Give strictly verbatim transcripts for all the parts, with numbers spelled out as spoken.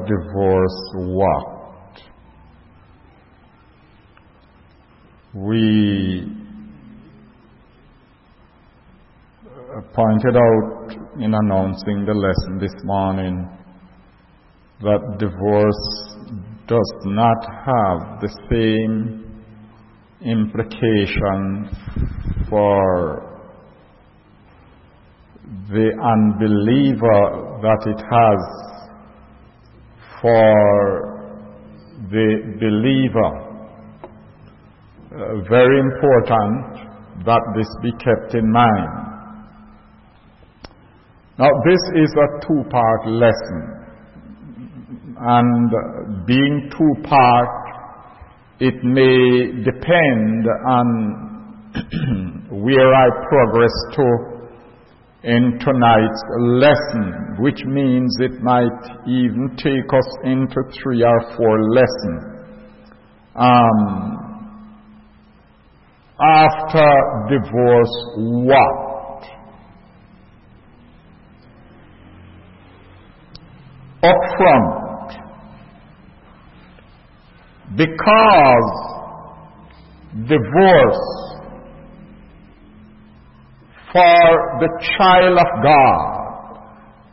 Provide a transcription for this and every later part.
divorce what? We pointed out in announcing the lesson this morning that divorce does not have the same implication for the unbeliever that it has for the believer. Uh, very important that this be kept in mind. Now, this is a two-part lesson, and being two-part, it may depend on where I progress to in tonight's lesson, which means it might even take us into three or four lessons. Um, after divorce, what? Up front, because divorce for the child of God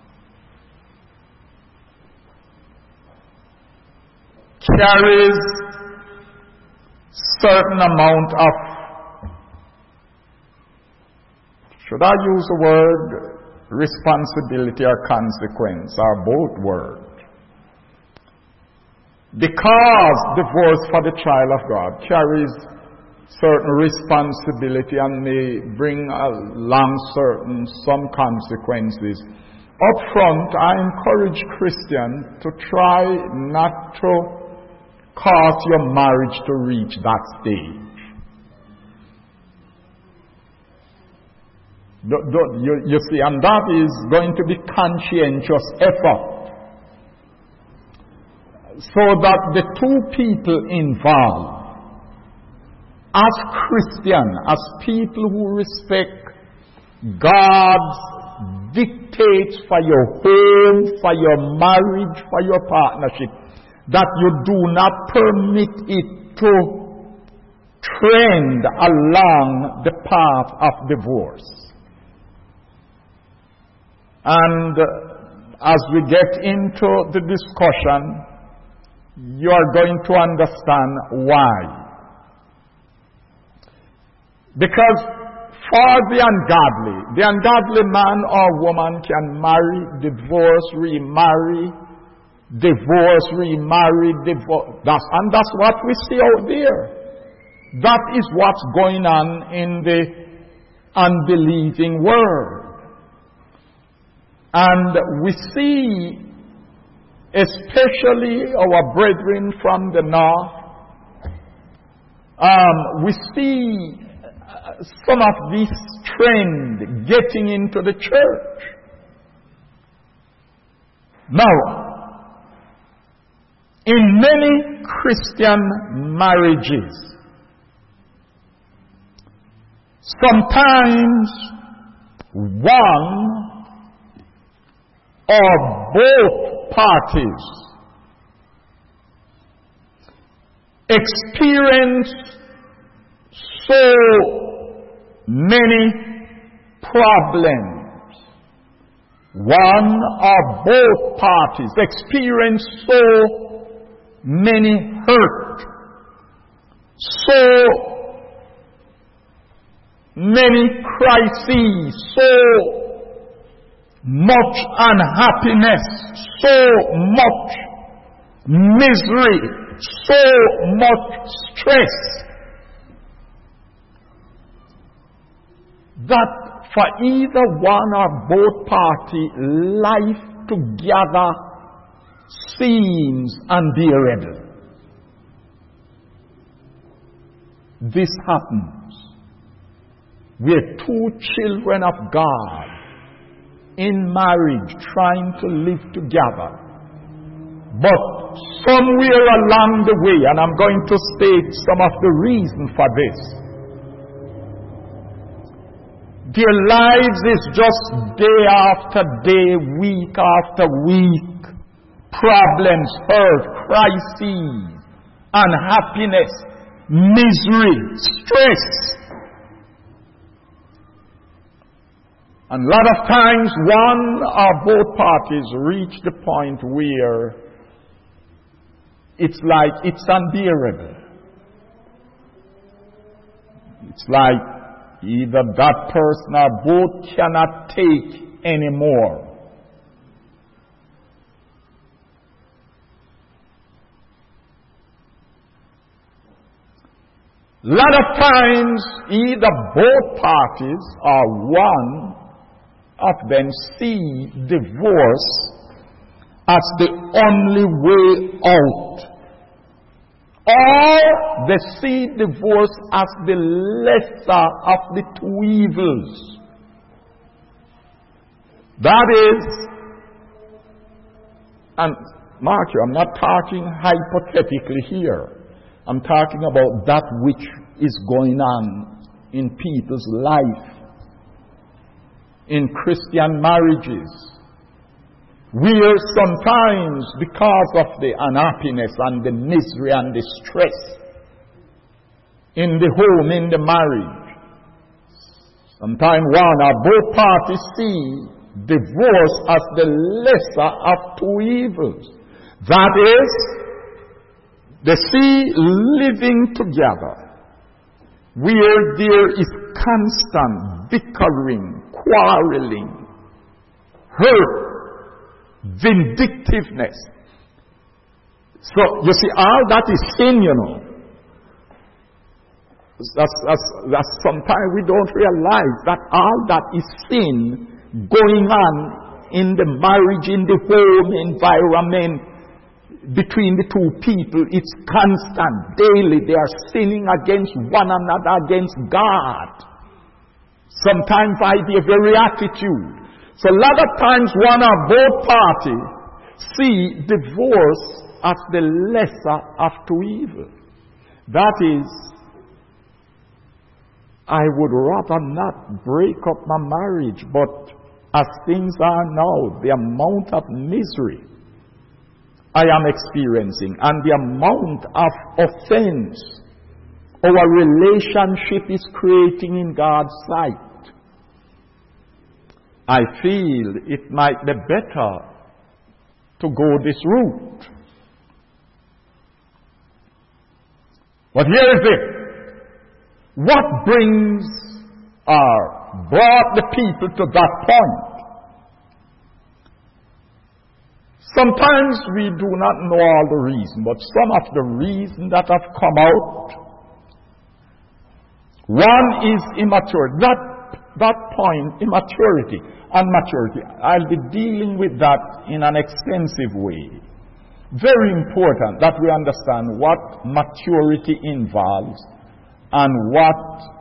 carries certain amount of, should I use the word responsibility or consequence, or both words? Because divorce for the child of God carries certain responsibility and may bring along certain some consequences. Up front, I encourage Christians to try not to cause your marriage to reach that stage. You, you see, and that is going to be conscientious effort, so that the two people involved, as Christians, as people who respect God's dictates for your home, for your marriage, for your partnership, that you do not permit it to trend along the path of divorce. And as we get into the discussion, you are going to understand why. Because for the ungodly, the ungodly man or woman can marry, divorce, remarry, divorce, remarry, divorce. That's, and that's what we see out there. That is what's going on in the unbelieving world. And we see, especially our brethren from the north, um, we see some of this trend getting into the church. Now, in many Christian marriages, sometimes one or both parties experience so many problems. One or both parties experience so many hurt, so many crises, so much unhappiness, so much misery, so much stress, that for either one or both party, life together seems unbearable. This happens where two children of God in marriage trying to live together, but somewhere along the way, and I'm going to state some of the reasons for this, their lives is just day after day, week after week, problems, hurt, crises, unhappiness, misery, stress. And a lot of times one or both parties reach the point where it's like it's unbearable. It's like either that person or both cannot take anymore. A lot of times either both parties or one of them see divorce as the only way out. Or they see divorce as the lesser of the two evils. That is, and mark you, I'm not talking hypothetically here. I'm talking about that which is going on in people's life, in Christian marriages, where sometimes because of the unhappiness and the misery and the stress in the home, in the marriage, sometimes one or both parties see divorce as the lesser of two evils. That is, they see living together where there is constant bickering, quarreling, hurt, vindictiveness. So, you see, all that is sin, you know. That's, that's, that's sometimes we don't realize that all that is sin going on in the marriage, in the home environment, between the two people. It's constant, daily. They are sinning against one another, against God. Sometimes by their very attitude. So a lot of times one or both parties see divorce as the lesser of two evils. That is, I would rather not break up my marriage, but as things are now, the amount of misery I am experiencing and the amount of offense our relationship is creating in God's sight, I feel it might be better to go this route. But here is it. What brings or brought the people to that point? Sometimes we do not know all the reasons, but some of the reasons that have come out. One is immaturity. That, that point, immaturity and maturity, I'll be dealing with that in an extensive way. Very important that we understand what maturity involves and what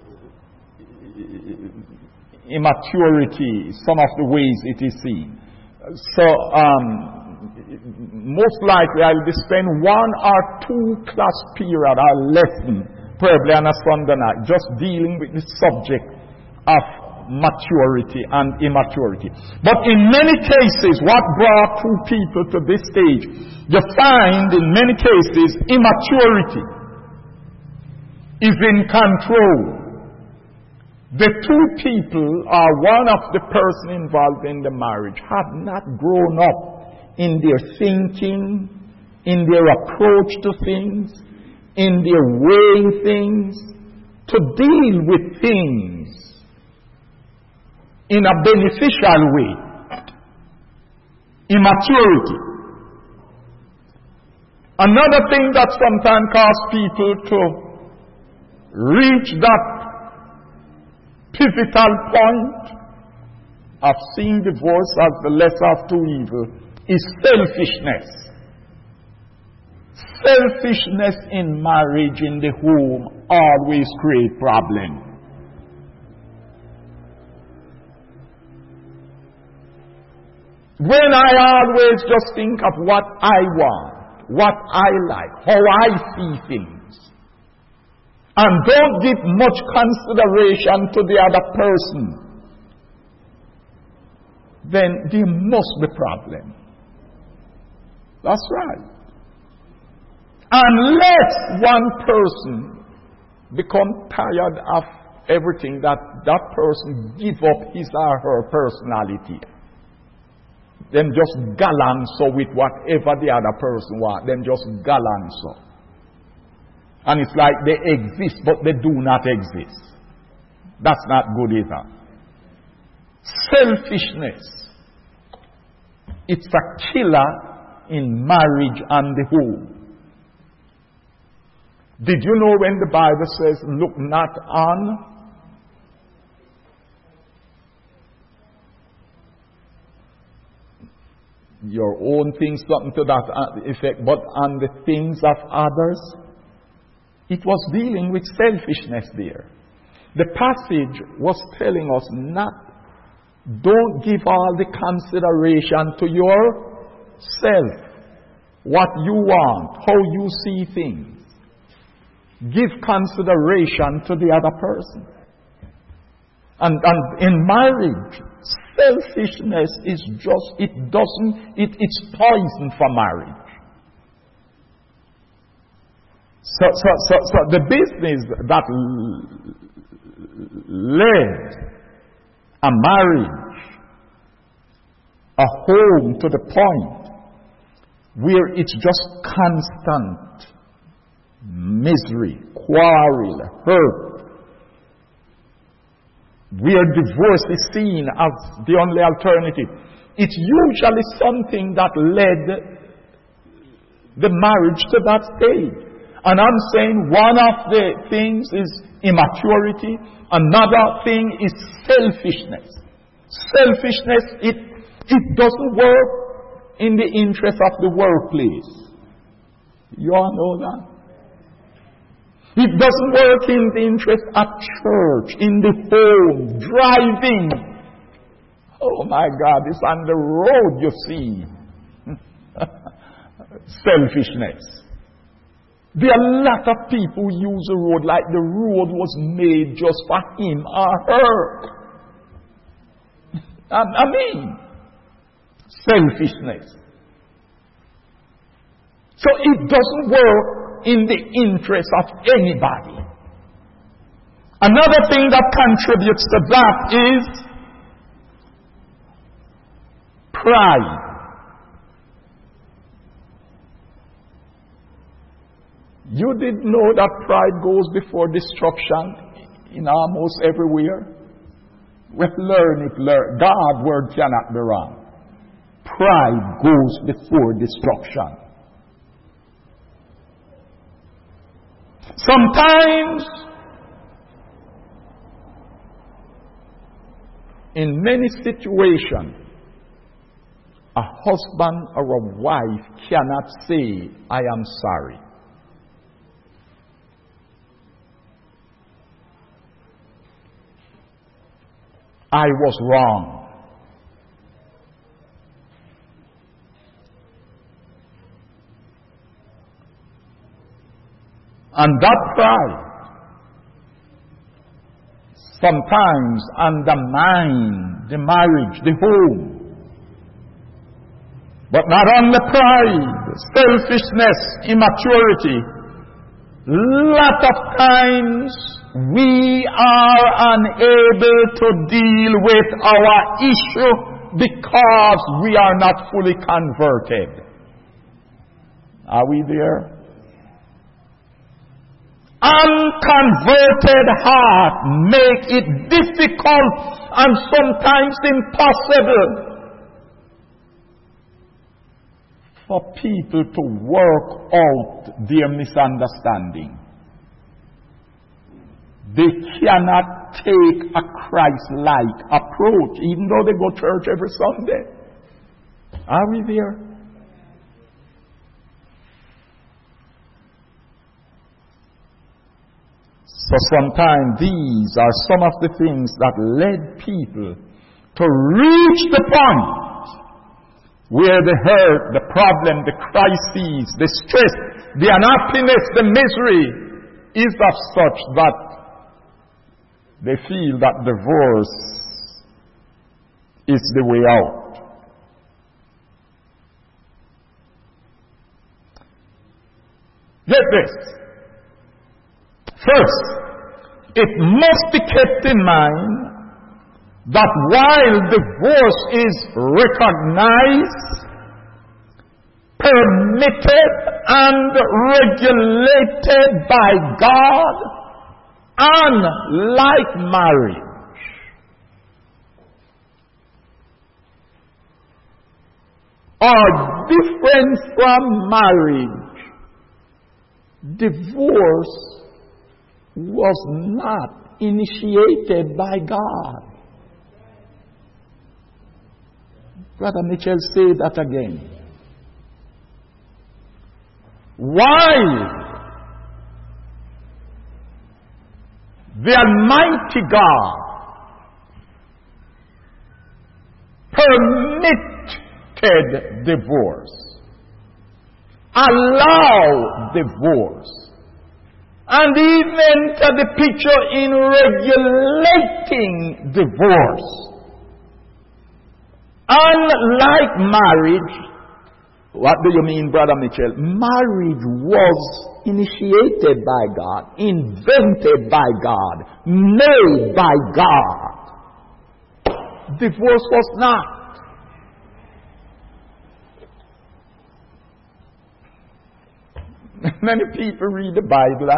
immaturity, some of the ways it is seen. So, um, most likely I'll be spending one or two class period or lesson, probably on a Sunday night, just dealing with the subject of maturity and immaturity. But in many cases, what brought two people to this stage, you find in many cases immaturity is in control. The two people or one of the person involved in the marriage have not grown up in their thinking, in their approach to things, in their weighing things, to deal with things in a beneficial way. Immaturity. Another thing that sometimes causes people to reach that pivotal point of seeing divorce as the lesser of two evils is selfishness. Selfishness in marriage, in the home, always creates problems. When I always just think of what I want, what I like, how I see things, and don't give much consideration to the other person, then there must be problem. That's right. Unless one person become tired of everything, that that person give up his or her personality. Them just galang so with whatever the other person want. Them just galang so. And it's like they exist, but they do not exist. That's not good either. Selfishness. It's a killer in marriage and the home. Did you know when the Bible says, look not on your own things, something to that effect, but on the things of others? It was dealing with selfishness there. The passage was telling us not, don't give all the consideration to yourself, what you want, how you see things. Give consideration to the other person. And, and in marriage, selfishness is just, it doesn't, it, it's poison for marriage. So, so, so, so the business that led a marriage, a home to the point where it's just constant misery, quarrel, hurt, where divorce is seen as the only alternative. It's usually something that led the marriage to that stage. And I'm saying one of the things is immaturity, another thing is selfishness. Selfishness, it, it doesn't work in the interest of the workplace. You all know that? It doesn't work in the interest of church, in the home, driving. Oh my God, it's on the road you see. Selfishness. There are a lot of people who use the road like the road was made just for him or her. I, I mean, selfishness. So it doesn't work in the interest of anybody. Another thing that contributes to that is pride. You did know that pride goes before destruction in almost everywhere? Well, learn it, learn. God's word cannot be wrong. Pride goes before destruction. Sometimes, in many situations, a husband or a wife cannot say, I am sorry. I was wrong. And that pride sometimes undermines the marriage, the home. But not only pride, selfishness, immaturity. Lot of times we are unable to deal with our issue because we are not fully converted. Are we there? Unconverted heart make it difficult and sometimes impossible for people to work out their misunderstanding. They cannot take a Christ-like approach, even though they go to church every Sunday. Are we there? So sometimes these are some of the things that led people to reach the point where the hurt, the problem, the crises, the stress, the unhappiness, the misery is of such that they feel that divorce is the way out. Get this. First, it must be kept in mind that while divorce is recognized, permitted, and regulated by God, unlike marriage, are different from marriage, divorce was not initiated by God. Brother Mitchell, say that again. While the Almighty God permitted divorce, allowed divorce, and even to the picture in regulating divorce, unlike marriage. What do you mean, Brother Mitchell? Marriage was initiated by God, invented by God, made by God. Divorce was not. Many people read the Bible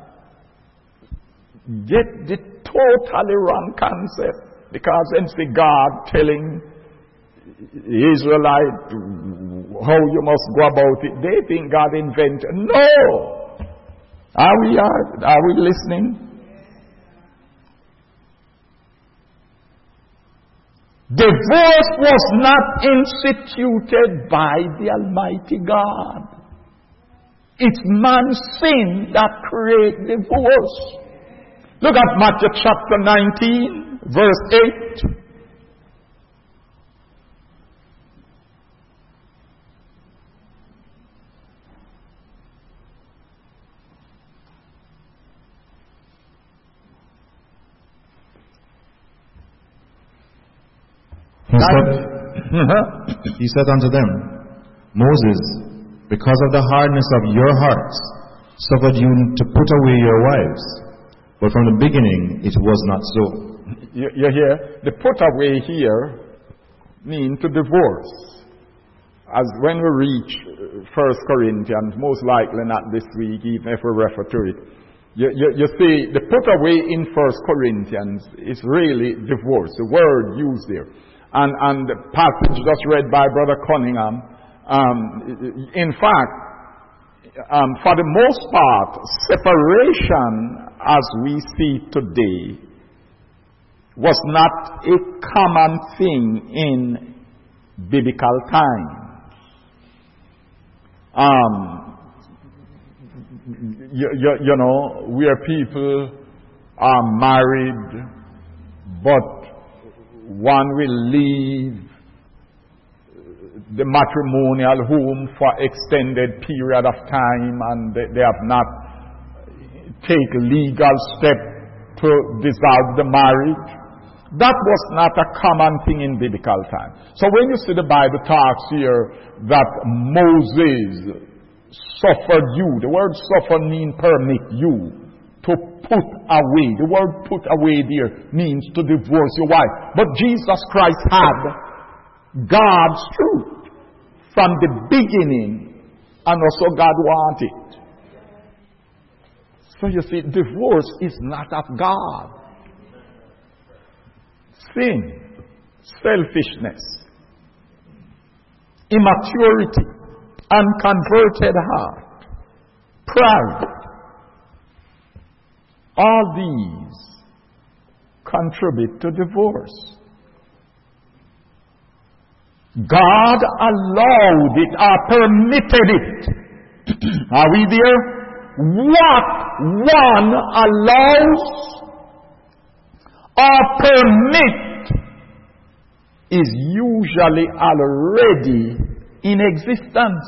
and get the totally wrong concept, because then see God telling Israelite how you must go about it. They think God invented. No! Are we, are, are we listening? Divorce was not instituted by the Almighty God. It's man's sin that creates divorce. Look at Matthew chapter nineteen, verse eight. He said, he said unto them, Moses, because of the hardness of your hearts, suffered you to put away your wives. But from the beginning, it was not so. You, you hear? The put away here means to divorce. As when we reach First Corinthians, most likely not this week, even if we refer to it, you, you, you see, the put away in First Corinthians is really divorce, the word used there. And, and the passage just read by Brother Cunningham, um, in fact, um, for the most part, separation as we see today was not a common thing in biblical times. Um, you, you, you know, where people are married, but one will leave the matrimonial home for extended period of time, and they, they have not taken legal step to dissolve the marriage. That was not a common thing in biblical time. So when you see the Bible talks here that Moses suffered you, the word suffer means permit you to put away. The word put away there means to divorce your wife. But Jesus Christ had God's truth from the beginning, and also God wanted. So you see, divorce is not of God. Sin, selfishness, immaturity, unconverted heart, pride, all these contribute to divorce. God allowed it or permitted it. Are we there? What one allows or permit is usually already in existence.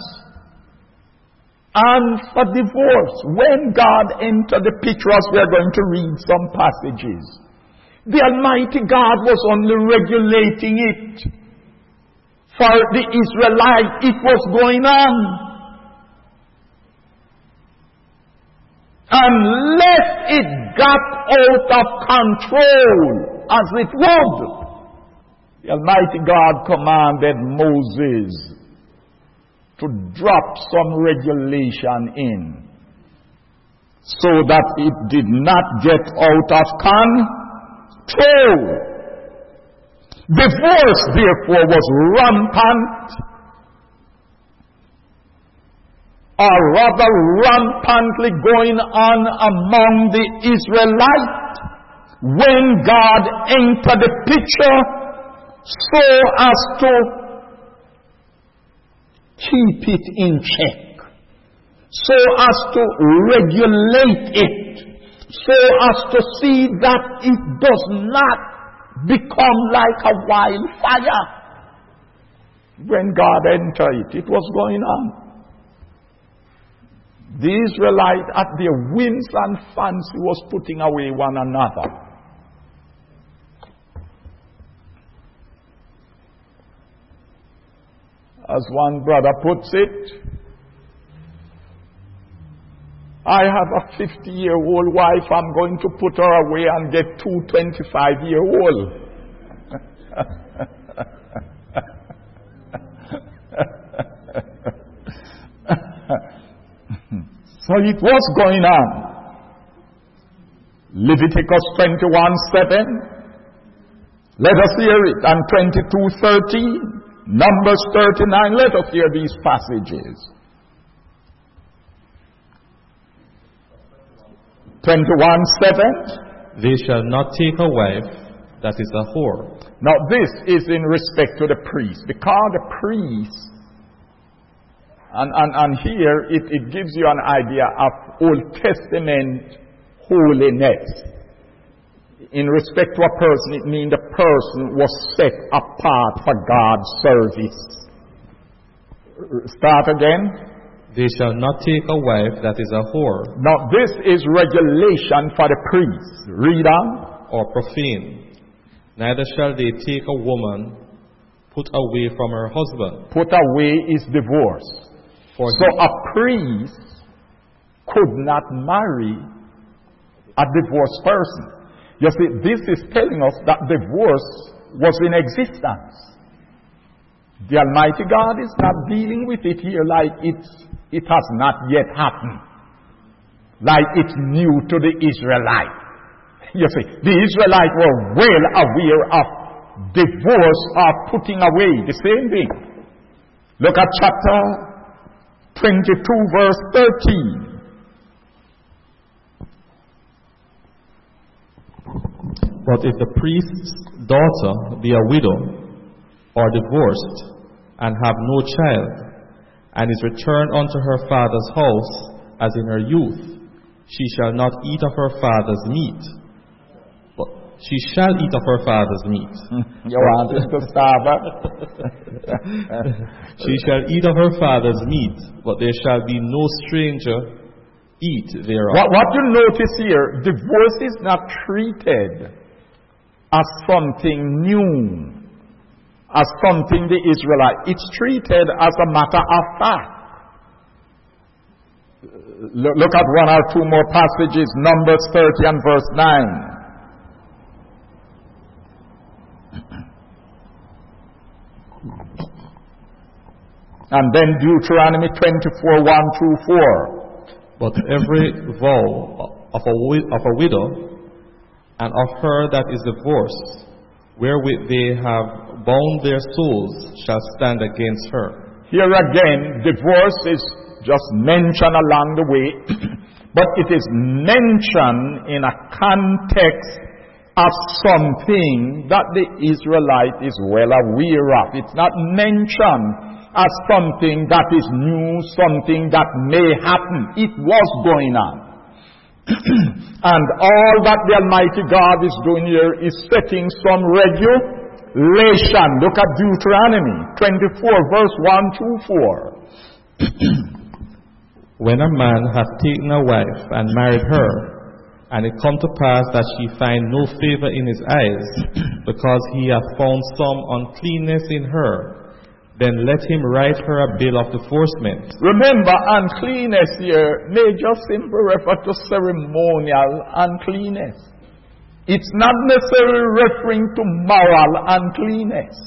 And for divorce, when God entered the picture, as we are going to read some passages, the Almighty God was only regulating it. For the Israelites, it was going on. unless it got out of control, as it would. The Almighty God commanded Moses to drop some regulation in, so that it did not get out of control. Divorce, therefore, was rampant, or rather rampantly going on among the Israelites when God entered the picture, so as to keep it in check, so as to regulate it, so as to see that it does not become like a wildfire. When God entered it, it was going on. The Israelites, at their whims and fancy, was putting away one another. As one brother puts it, I have a fifty-year-old wife, I'm going to put her away and get two twenty-five-year-old. So it was going on. Leviticus twenty-one seven. Let us hear it. And twenty-two thirteen. Numbers thirty-nine. Let us hear these passages. twenty-one seven. They shall not take a wife that is a whore. Now this is in respect to the priest. Because the priest, and, and, and here it, it gives you an idea of Old Testament holiness. In respect to a person, it means the person was set apart for God's service. Start again. They shall not take a wife that is a whore. Now this is regulation for the priest. Read on. Or profane. Neither shall they take a woman put away from her husband. Put away is divorce. For so a priest could not marry a divorced person. You see, this is telling us that divorce was in existence. The Almighty God is not dealing with it here like it's, it has not yet happened. Like it's new to the Israelites. You see, the Israelites were well aware of divorce or putting away, the same thing. Look at chapter twenty-two, verse thirteen. But if the priest's daughter be a widow or divorced, and have no child, and is returned unto her father's house as in her youth, she shall not eat of her father's meat. But she shall eat of her father's meat. You want us to starve her? She shall eat of her father's meat, but there shall be no stranger eat thereof. What, what you notice here, divorce is not treated as something new, as something the Israelite. It's treated as a matter of fact. Look, look at one or two more passages. Numbers thirty and verse nine. And then Deuteronomy twenty-four, one through four. But every vow of a, of a widow and of her that is divorced, wherewith they have bound their souls, shall stand against her. Here again, divorce is just mentioned along the way, but it is mentioned in a context of something that the Israelite is well aware of. It's not mentioned as something that is new, something that may happen. It was going on. And all that the Almighty God is doing here is setting some regulation. Look at Deuteronomy twenty-four, verse one through four. When a man hath taken a wife and married her, and it come to pass that she find no favor in his eyes, because he hath found some uncleanness in her, then let him write her a bill of divorcement. Remember, uncleanness here may just simply refer to ceremonial uncleanness. It's not necessarily referring to moral uncleanness.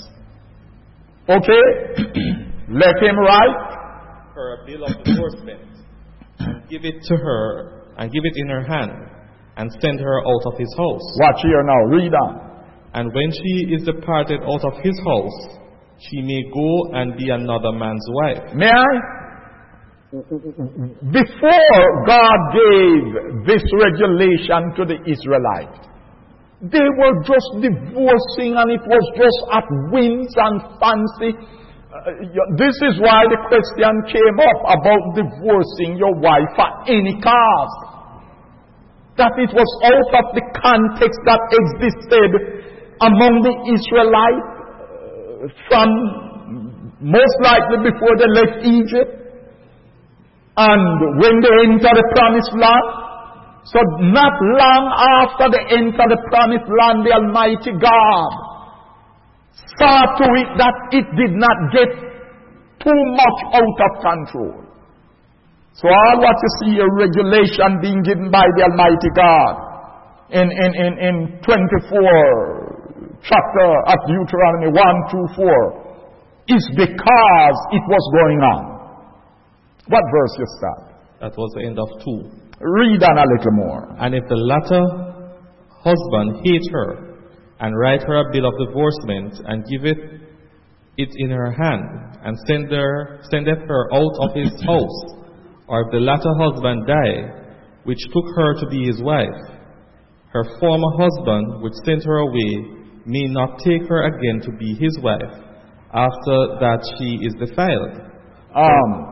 Okay? Let him write her a bill of divorcement and give it to her and give it in her hand and send her out of his house. Watch here now, read on. And when she is departed out of his house, she may go and be another man's wife. May I? Before God gave this regulation to the Israelites, they were just divorcing and it was just at whims and fancy. Uh, this is why the question came up about divorcing your wife at any cost. That it was out of the context that existed among the Israelites from most likely before they left Egypt and when they entered the promised land. So not long after they entered the promised land, the Almighty God saw to it that it did not get too much out of control. So all what you see a regulation being given by the Almighty God in, in, in, in twenty-four chapter of Deuteronomy one through four is because it was going on. What verse you start? That was the end of two. Read on a little more. And if the latter husband hate her, and write her a bill of divorcement, and give it, it in her hand, and send her, sendeth her out of his house, or if the latter husband die, which took her to be his wife, her former husband, which sent her away, may not take her again to be his wife, after that she is defiled. Um,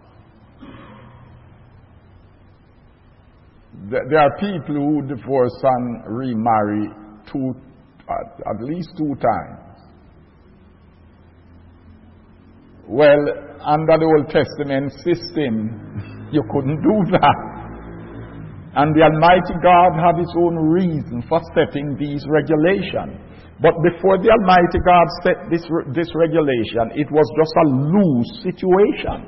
there are people who divorce and remarry two, at, at least two times. Well, under the Old Testament system, you couldn't do that. And the Almighty God had His own reason for setting these regulations. But before the Almighty God set this, this regulation, it was just a loose situation.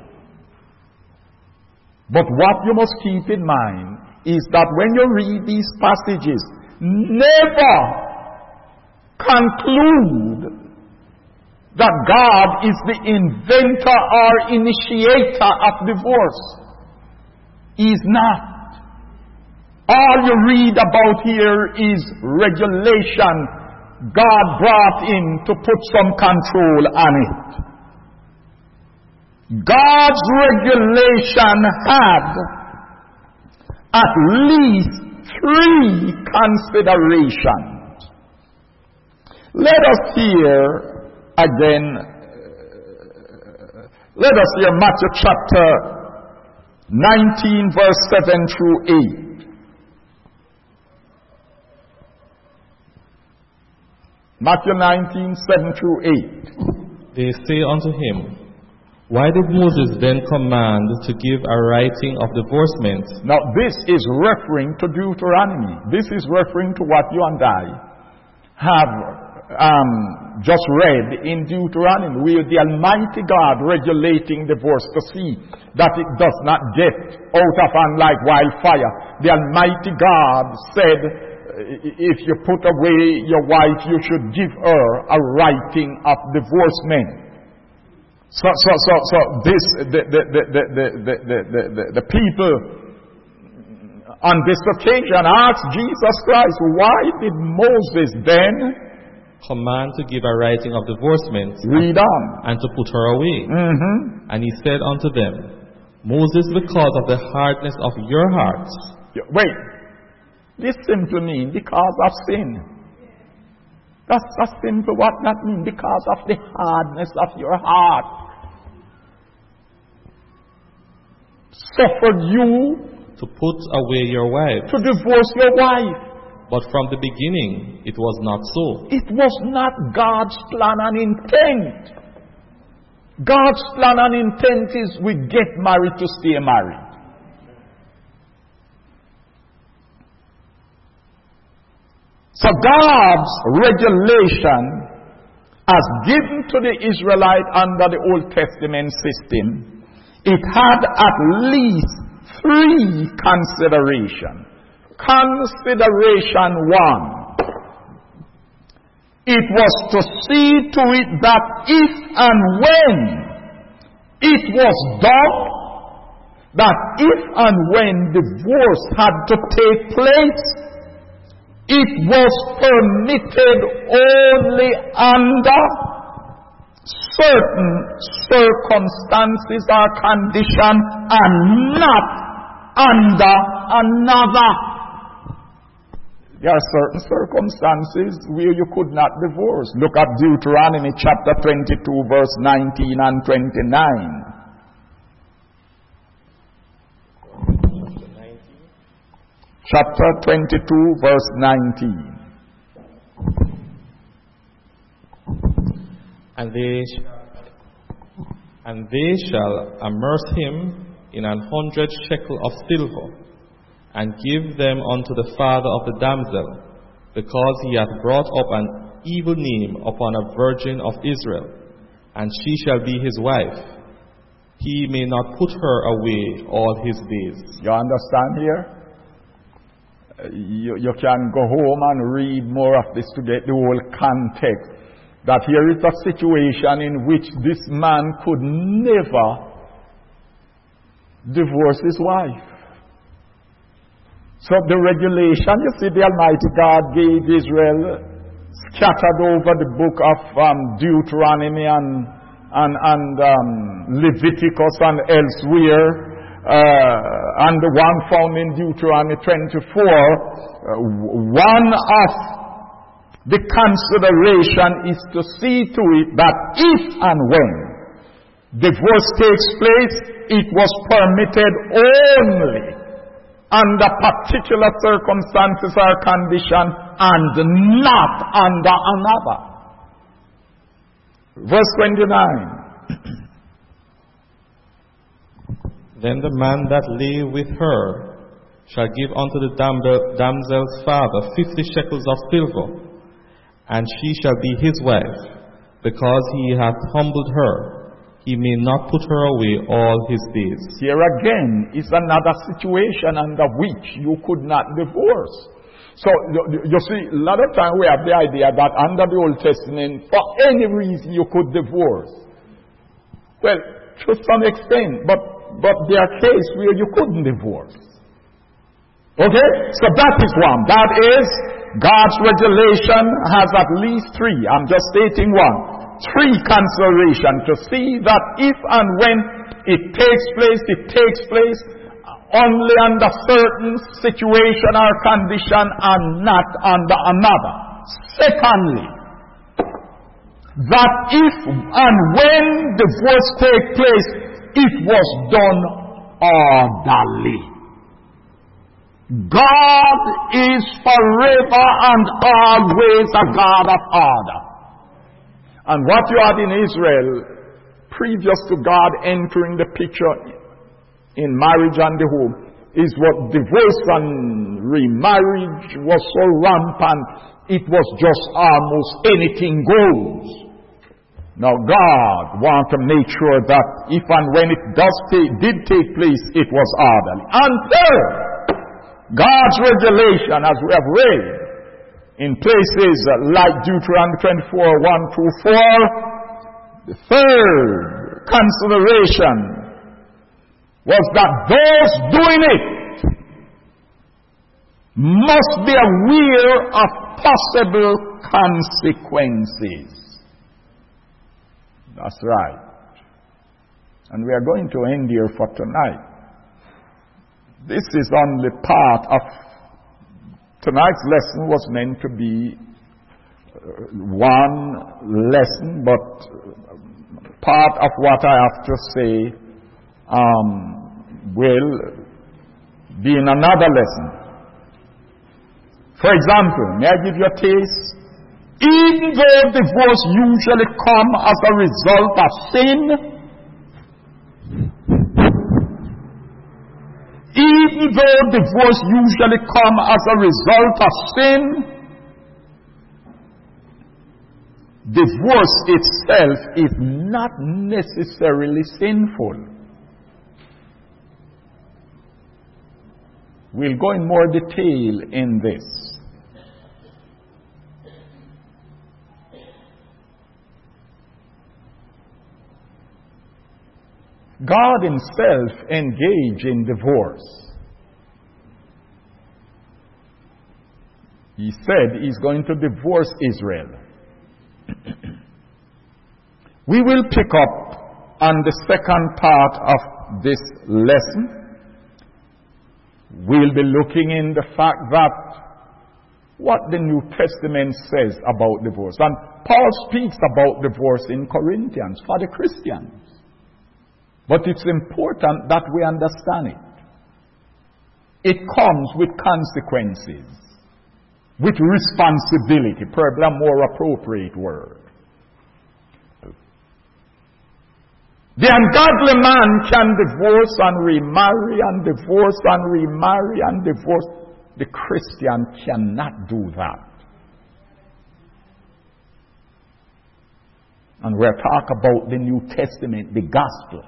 But what you must keep in mind is that when you read these passages, never conclude that God is the inventor or initiator of divorce. He is not. All you read about here is regulation God brought in to put some control on it. God's regulation had at least three considerations. Let us hear again, uh, let us hear Matthew chapter nineteen, verse seven through eight. Matthew nineteen, seven through eight. They say unto him, Why did Moses then command to give a writing of divorcement? Now this is referring to Deuteronomy. This is referring to what you and I have um, just read in Deuteronomy, where the Almighty God regulating divorce to see that it does not get out of hand like wildfire. The Almighty God said, if you put away your wife, you should give her a writing of divorcement. So, so, so, so this, the, the, the, the, the, the, the, the people on this occasion asked Jesus Christ, why did Moses then command to give a writing of divorcement? Read on. And to put her away. Mm-hmm. And he said unto them, Moses, because of the hardness of your hearts. Wait. This simply means because of sin. That's, that's simple what that means. Because of the hardness of your heart. Suffered you to put away your wife. To divorce your wife. But from the beginning, it was not so. It was not God's plan and intent. God's plan and intent is we get married to stay married. So God's regulation as given to the Israelite under the Old Testament system, it had at least three considerations. Consideration one, it was to see to it that if and when it was done, that if and when divorce had to take place, it was permitted only under certain circumstances or conditions and not under another. There are certain circumstances where you could not divorce. Look at Deuteronomy chapter twenty-two, verse nineteen and twenty-nine. Chapter twenty-two, verse nineteen. And they, and they shall immerse him in an hundred shekel of silver, and give them unto the father of the damsel, because he hath brought up an evil name upon a virgin of Israel, and she shall be his wife. He may not put her away all his days. You understand here? You, you can go home and read more of this to get the whole context. That here is a situation in which this man could never divorce his wife. So the regulation, you see, the Almighty God gave Israel scattered over the book of um, Deuteronomy and, and, and um, Leviticus and elsewhere. Uh, and the one found in Deuteronomy twenty-four, uh, one of the consideration is to see to it that if and when divorce takes place, it was permitted only under particular circumstances or condition and not under another. Verse twenty-nine. Then the man that lay with her shall give unto the damsel's father fifty shekels of silver, and she shall be his wife, because he hath humbled her. He may not put her away all his days. Here again is another situation under which you could not divorce. So, you see, a lot of times we have the idea that under the Old Testament, for any reason you could divorce. Well, to some extent, but But there are cases where you couldn't divorce. Okay? So that is one. That is, God's regulation has at least three. I'm just stating one. Three considerations to see that if and when it takes place, it takes place only under certain situation or condition and not under another. Secondly, that if and when divorce takes place, it was done orderly. God is forever and always a God of order. And what you had in Israel, previous to God entering the picture in marriage and the home, is what divorce and remarriage was so rampant, it was just almost anything goes. Now God wants to make sure that if and when it does take, did take place, it was orderly. And third, God's regulation, as we have read, in places like Deuteronomy twenty-four, one through four, the third consideration was that those doing it must be aware of possible consequences. That's right. And we are going to end here for tonight. This is only part of tonight's lesson. Was meant to be one lesson, but part of what I have to say um, will be in another lesson. For example, may I give you a taste? Even though divorce usually comes as a result of sin, even though divorce usually comes as a result of sin, divorce itself is not necessarily sinful. We'll go in more detail in this. God himself engaged in divorce. He said he's going to divorce Israel. We will pick up on the second part of this lesson. We'll be looking in the fact that what the New Testament says about divorce. And Paul speaks about divorce in Corinthians for the Christians. But it's important that we understand it. It comes with consequences, with responsibility, probably a more appropriate word. The ungodly man can divorce and remarry and divorce and remarry and divorce. The Christian cannot do that. And we're talking about the New Testament, the gospel.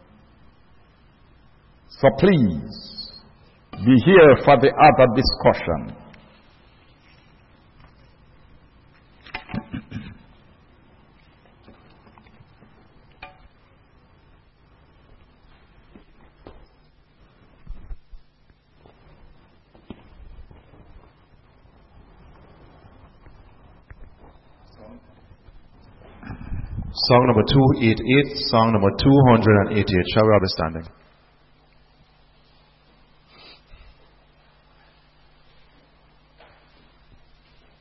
So please, be here for the other discussion. Song number two eighty-eight, song number two hundred eighty-eight. Shall we all be standing?